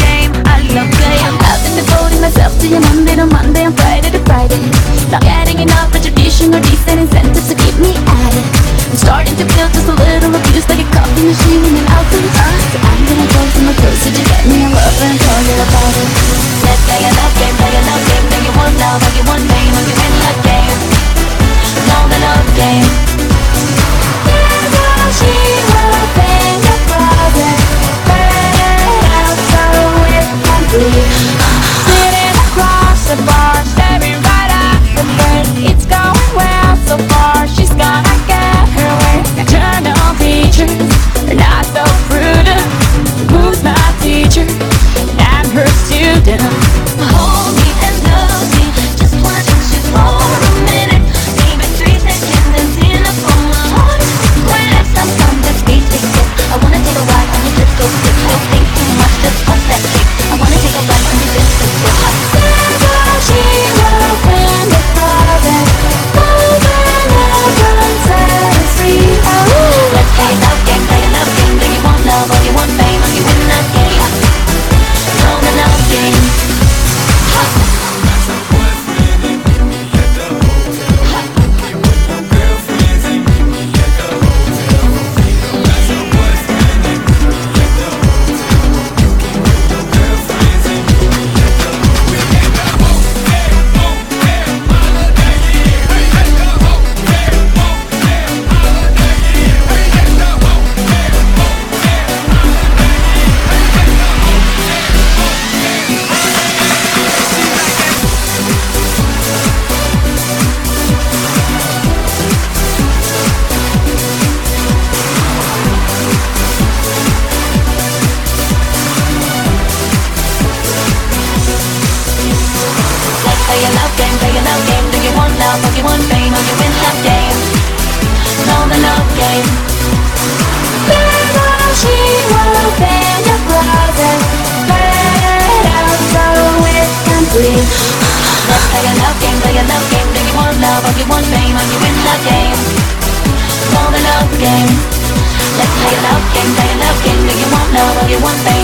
game, I love game. I've been devoting myself to you Monday to Monday and Friday to Friday. Not getting enough retribution or decent incentives to keep me at it. I'm starting to feel just a little abused, like a coffee machine in an outfit. So I'm gonna go for my closer to get me a lover and tell you about it. Let's play a love game, play a love game. Do you want love, or you want fame, or you in love game? No, the love game. Here's how she will bang your brother. Burn it out so it can breathe. Sitting across the bar, staring right at the bird. It's going well so far, she's gonna get her way. Eternal teachers are not so prudent. Who's my teacher? I'm her student. Hold me and love me, just watch you for a minute. Maybe 3 seconds and enough for my heart. When it's time, let's be ticket. I wanna take a ride on your disco stick. Don't think too much, just bust that kick. I wanna take a ride on your disco stick. She will win the project. Moving everyone set us free. Let's play a love game, play a love game. Do you want love, or you want fame, or you in that game? No, the love game. Play a love game, play a love game. Do you want love, or you want fame, or you in love game? No, the love game. Girl, she will bend your brother. Burn it out so it can breathe. Let's play a love game, play a love game. Do you want love, or you want fame, or you in love game? No, the love game. Let's play a love game, play a love game. Do you want love, or you want fame?